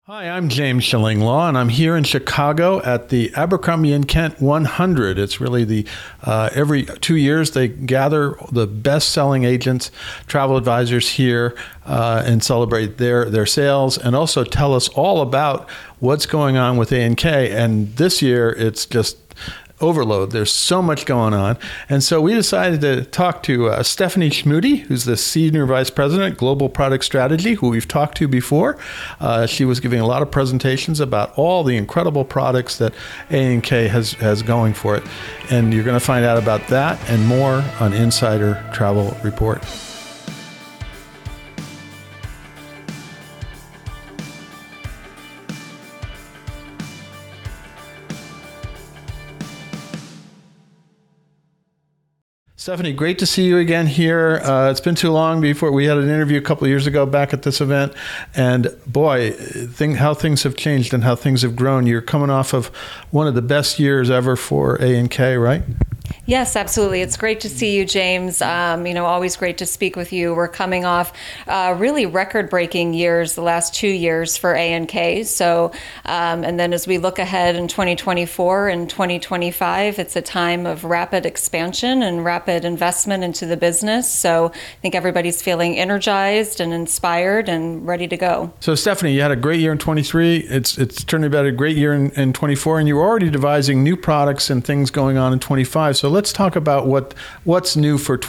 Hi, I'm James Shillinglaw, and I'm here in Chicago at the Abercrombie & Kent 100. It's really every 2 years they gather the best-selling agents, travel advisors here, and celebrate their sales, and also tell us all about what's going on with A&K. And this year, it's just overload. There's so much going on. And so we decided to talk to Stephanie Schmude, who's the Senior Vice President, Global Product Strategy, who we've talked to before. She was giving a lot of presentations about all the incredible products that A&K has going for it. And you're going to find out about that and more on Insider Travel Report. Stephanie, great to see you again here. It's been too long before we had an interview a couple of years ago back at this event. And boy, how things have changed and how things have grown. You're coming off of one of the best years ever for A&K, right? Yes, absolutely. It's great to see you, James. Always great to speak with you. We're coming off really record-breaking years, the last 2 years for A&K. So, and then as we look ahead in 2024 and 2025, it's a time of rapid expansion and rapid investment into the business. So I think everybody's feeling energized and inspired and ready to go. So Stephanie, you had a great year in 23. It's turning out a great year in 24, and you're already devising new products and things going on in 25. So let's talk about what's new for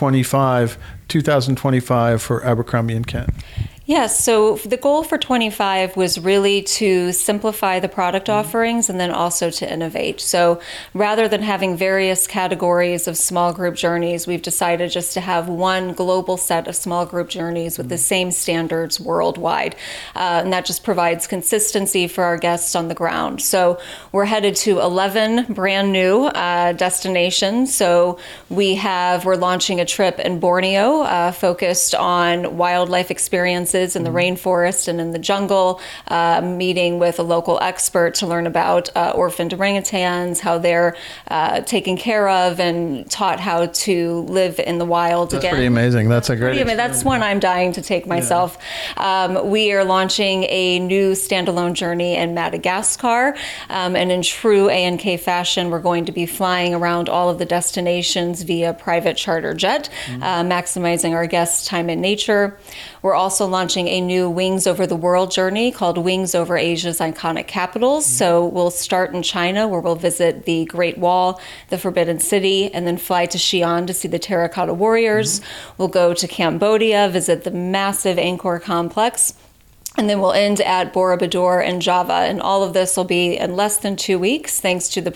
2025 for Abercrombie & Kent. Yes, so the goal for 25 was really to simplify the product offerings and then also to innovate. So rather than having various categories of small group journeys, we've decided just to have one global set of small group journeys with the same standards worldwide. And that just provides consistency for our guests on the ground. So we're headed to 11 brand new destinations. So we're launching a trip in Borneo focused on wildlife experiences in the rainforest and in the jungle, meeting with a local expert to learn about orphaned orangutans, how they're taken care of and taught how to live in the wild again. That's pretty amazing. That's a great experience. That's one I'm dying to take myself. Yeah. We are launching a new standalone journey in Madagascar, and in true A&K fashion, we're going to be flying around all of the destinations via private charter jet, maximizing our guests' time in nature. We're also launching a new Wings Over the World journey called Wings Over Asia's Iconic Capitals. So we'll start in China, where we'll visit the Great Wall, the Forbidden City, and then fly to Xi'an to see the Terracotta Warriors. We'll go to Cambodia, visit the massive Angkor complex. And then we'll end at Borobudur and Java. And all of this will be in less than 2 weeks, thanks to the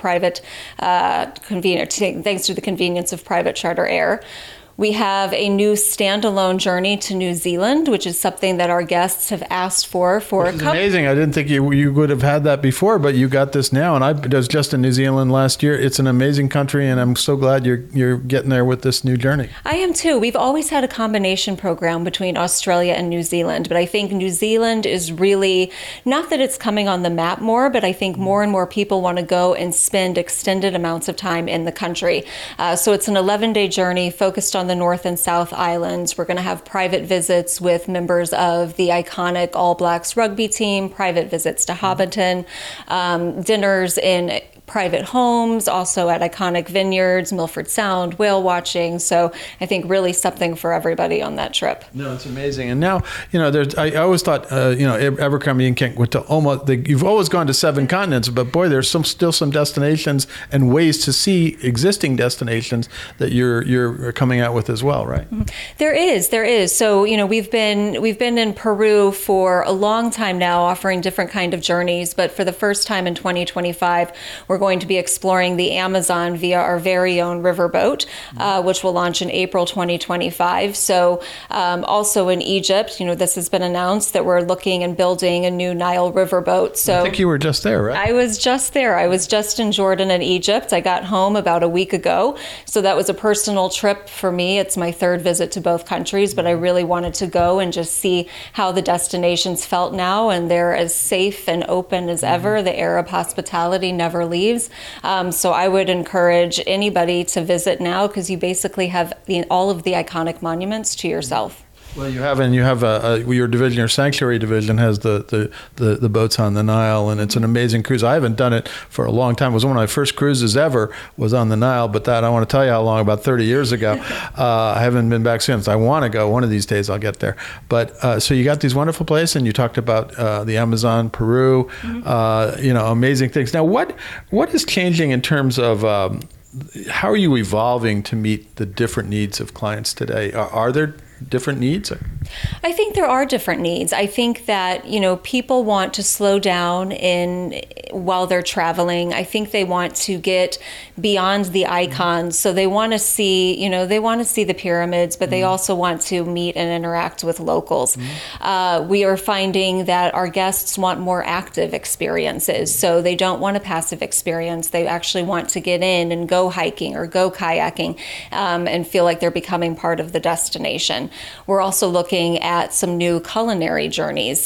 convenience of private charter air. We have a new standalone journey to New Zealand, which is something that our guests have asked for a couple. It's amazing. I didn't think you would have had that before, but you got this now. And I was just in New Zealand last year. It's an amazing country, and I'm so glad you're getting there with this new journey. I am too. We've always had a combination program between Australia and New Zealand, but I think New Zealand is really, not that it's coming on the map more, but I think more and more people want to go and spend extended amounts of time in the country. So it's an 11-day journey focused on the North and South Islands. We're going to have private visits with members of the iconic All Blacks rugby team, private visits to Hobbiton, dinners in private homes, also at iconic vineyards, Milford Sound, whale watching. So I think really something for everybody on that trip. No, it's amazing. And now, I always thought, Abercrombie & Kent went to you've always gone to 7 continents, but boy, there's still some destinations and ways to see existing destinations that you're coming out with as well, right? Mm-hmm. There is. So, we've been in Peru for a long time now, offering different kind of journeys, but for the first time in 2025, we're going to be exploring the Amazon via our very own riverboat, which will launch in April 2025. So also in Egypt, this has been announced that we're looking and building a new Nile riverboat. So I think you were just there, right? I was just there. I was just in Jordan and Egypt. I got home about a week ago. So that was a personal trip for me. It's my 3rd visit to both countries, but I really wanted to go and just see how the destinations felt now. And they're as safe and open as ever. The Arab hospitality never leaves. So I would encourage anybody to visit now, because you basically have all of the iconic monuments to yourself. Well, you have your division, your sanctuary division has the boats on the Nile, and it's an amazing cruise. I haven't done it for a long time. It was one of my first cruises ever was on the Nile, but that I want to tell you how long, about 30 years ago. I haven't been back since. I want to go. One of these days I'll get there. But so you got these wonderful places, and you talked about the Amazon, Peru, amazing things. Now, what is changing in terms of how are you evolving to meet the different needs of clients today? Are there different needs? I think there are different needs. I think that, people want to slow down while they're traveling. I think they want to get beyond the icons. So they want to see, the pyramids, but they also want to meet and interact with locals. We are finding that our guests want more active experiences. So they don't want a passive experience. They actually want to get in and go hiking or go kayaking and feel like they're becoming part of the destination. We're also looking at some new culinary journeys.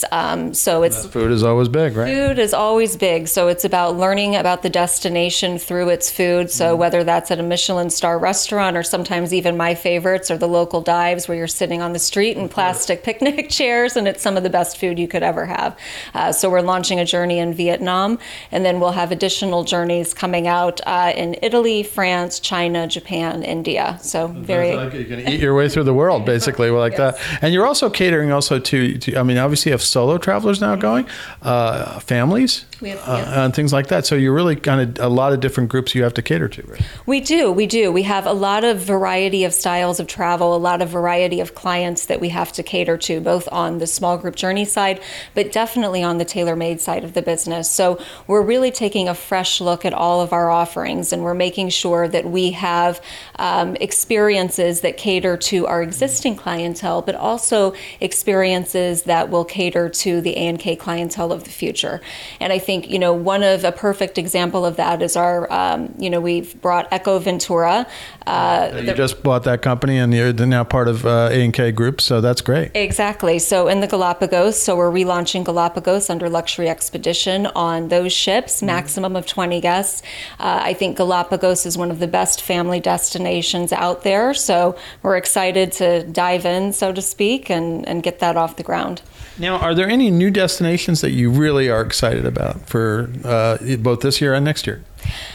Food is always big, right? Food is always big. So it's about learning about the destination through its food. So whether that's at a Michelin star restaurant or sometimes even my favorites are the local dives where you're sitting on the street in plastic picnic chairs and it's some of the best food you could ever have. So we're launching a journey in Vietnam, and then we'll have additional journeys coming out in Italy, France, China, Japan, India. So very... You're going to eat your way through the world, basically. Like that. And you're also catering also to obviously you have solo travelers now going, families, and things like that. So you're really kind of a lot of different groups you have to cater to, right? We do. We have a lot of variety of styles of travel, a lot of variety of clients that we have to cater to, both on the small group journey side, but definitely on the tailor-made side of the business. So we're really taking a fresh look at all of our offerings, and we're making sure that we have experiences that cater to our existing clientele, but also experiences that will cater to the A&K clientele of the future. And I think, a perfect example of that is our, we've brought Eco Ventura. You just bought that company, and they're now part of A&K Group, so that's great. Exactly. So in the Galapagos, so we're relaunching Galapagos under Luxury Expedition on those ships, maximum of 20 guests. I think Galapagos is one of the best family destinations out there, so we're excited to dive in, so to speak, and get that off the ground. Now, are there any new destinations that you really are excited about for both this year and next year?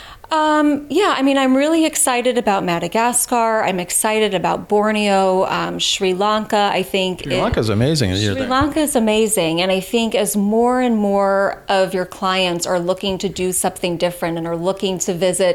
I'm really excited about Madagascar. I'm excited about Borneo, Sri Lanka. I think Sri Lanka is amazing. Sri Lanka is amazing, and I think as more and more of your clients are looking to do something different and are looking to visit,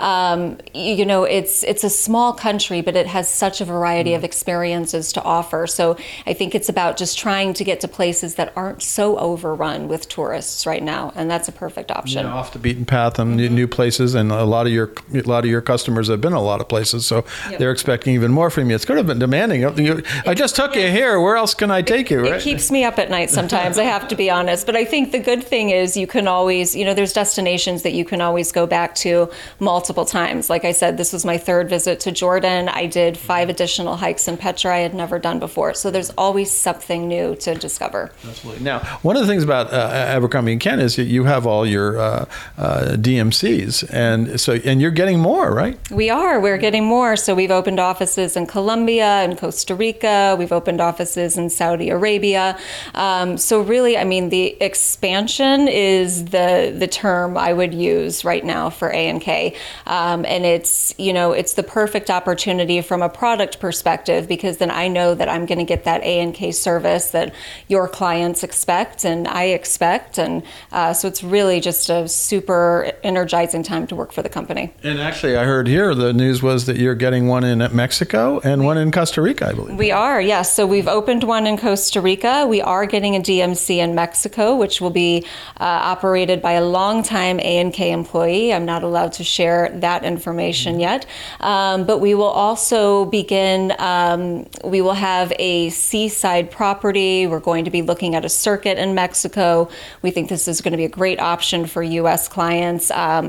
it's a small country, but it has such a variety of experiences to offer. So I think it's about just trying to get to places that aren't so overrun with tourists right now, and that's a perfect option. Off the beaten path and new places. And a lot of your customers have been a lot of places, so they're expecting even more from you. It's kind of been demanding. I just took you here. Where else can I take you? Right? It keeps me up at night sometimes. I have to be honest. But I think the good thing is you can always, there's destinations that you can always go back to multiple times. Like I said, this was my third visit to Jordan. I did 5 additional hikes in Petra I had never done before. So there's always something new to discover. Absolutely. Now, one of the things about Abercrombie & Kent is that you have all your DMCs, and you're getting more, right? We're getting more. So we've opened offices in Colombia and Costa Rica. We've opened offices in Saudi Arabia. So really, the expansion is the term I would use right now for A&K. And it's the perfect opportunity from a product perspective, because then I know that I'm going to get that A&K service that your clients expect and I expect. And so it's really just a super energizing time to work for the company. And actually, I heard here the news was that you're getting one in Mexico and one in Costa Rica, I believe. We are, yes. So we've opened one in Costa Rica. We are getting a DMC in Mexico, which will be operated by a longtime A&K employee. I'm not allowed to share that information yet. But we will also begin, we will have a seaside property. We're going to be looking at a circuit in Mexico. We think this is going to be a great option for U.S. clients. I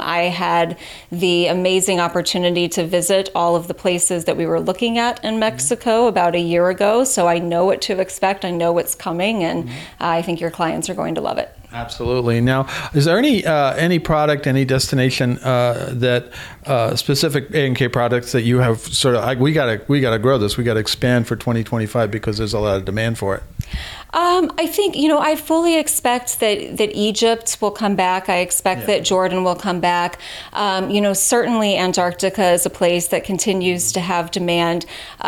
had the amazing opportunity to visit all of the places that we were looking at in Mexico about a year ago. So I know what to expect. I know what's coming, and I think your clients are going to love it. Absolutely. Now, is there any product, any destination that specific A&K products that you have sort of we gotta grow this, we gotta expand for 2025 because there's a lot of demand for it? I think, I fully expect that Egypt will come back. I expect that Jordan will come back. Certainly Antarctica is a place that continues to have demand.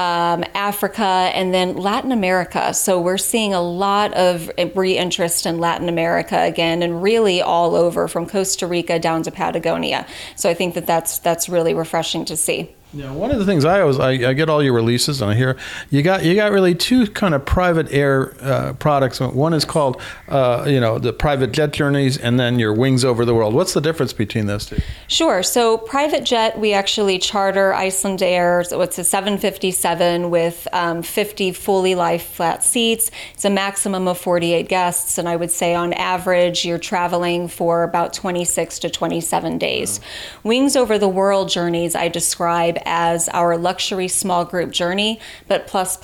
Africa, and then Latin America. So we're seeing a lot of re-interest in Latin America again, and really all over from Costa Rica down to Patagonia. So I think that's really refreshing to see. Yeah, one of the things I get all your releases, and I hear you got really two kind of private air products. One is called the private jet journeys, and then your Wings Over the World. What's the difference between those two? Sure. So private jet, we actually charter Iceland Air. So it's a 757 with 50 fully lie-flat seats. It's a maximum of 48 guests, and I would say on average you're traveling for about 26 to 27 days. Wings Over the World journeys I describe as our luxury small group journey, but plus.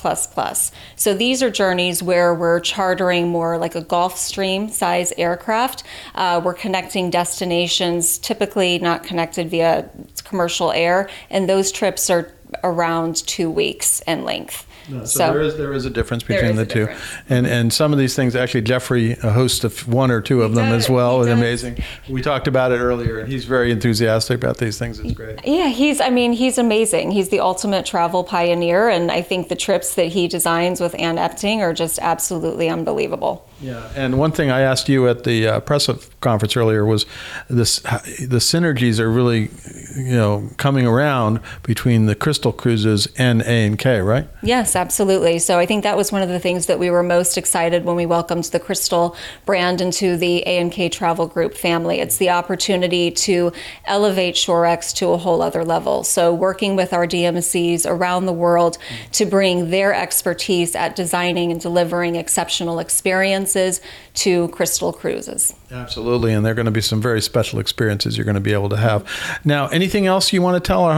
So these are journeys where we're chartering more like a Gulfstream size aircraft. We're connecting destinations typically not connected via commercial air, and those trips are around 2 weeks in length. No, so there is a difference between the two, and some of these things actually Jeffrey hosts one or two of them as well. It's amazing. We talked about it earlier, and he's very enthusiastic about these things. It's great. Yeah, he's amazing. He's the ultimate travel pioneer, and I think the trips that he designs with Ann Epting are just absolutely unbelievable. Yeah, and one thing I asked you at the press conference earlier was the synergies are really, coming around between the Crystal Cruises and A&K, right? Yes, absolutely. So I think that was one of the things that we were most excited when we welcomed the Crystal brand into the A&K Travel Group family. It's the opportunity to elevate Shorex to a whole other level. So working with our DMCs around the world to bring their expertise at designing and delivering exceptional experiences to Crystal Cruises. Absolutely, and there are going to be some very special experiences you're going to be able to have. Now, anything else you want to tell our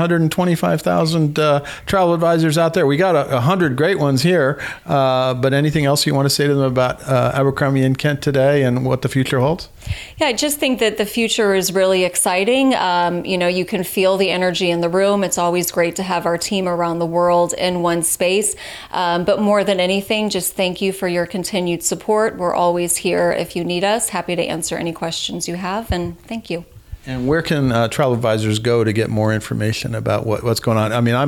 125,000 travel advisors out there? We got 100 great ones here, but anything else you want to say to them about Abercrombie & Kent today and what the future holds? Yeah, I just think that the future is really exciting. You can feel the energy in the room. It's always great to have our team around the world in one space. But more than anything, just thank you for your continued support. We're always here if you need us. Happy to answer any questions you have, and thank you. And where can travel advisors go to get more information about what's going on? I mean,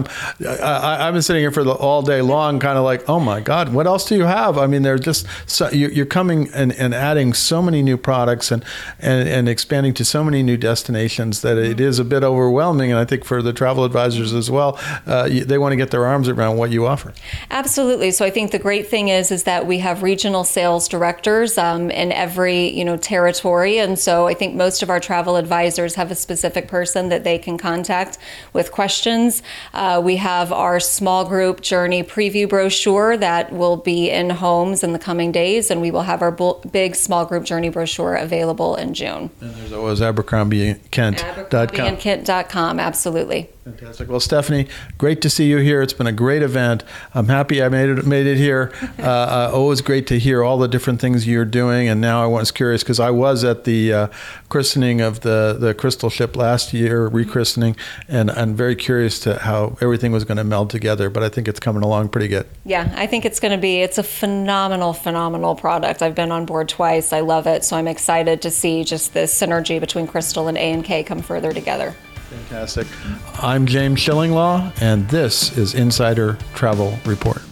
I've been sitting here for all day long, kind of like, oh my God, what else do you have? I mean, they're just you're coming and adding so many new products and expanding to so many new destinations that it is a bit overwhelming. And I think for the travel advisors as well, they want to get their arms around what you offer. Absolutely. So I think the great thing is that we have regional sales directors in every territory, and so I think most of our travel advisors have a specific person that they can contact with questions. We have our small group journey preview brochure that will be in homes in the coming days, and we will have our big small group journey brochure available in June. And there's always AbercrombieandKent.com. AbercrombieandKent.com, absolutely. Fantastic. Well, Stephanie, great to see you here. It's been a great event. I'm happy I made it here. Always great to hear all the different things you're doing. And now I was curious because I was at the christening of the Crystal ship last year, rechristening, and I'm very curious to how everything was going to meld together. But I think it's coming along pretty good. Yeah, I think it's a phenomenal product. I've been on board twice. I love it. So I'm excited to see just the synergy between Crystal and A&K come further together. Fantastic. I'm James Shillinglaw, and this is Insider Travel Report.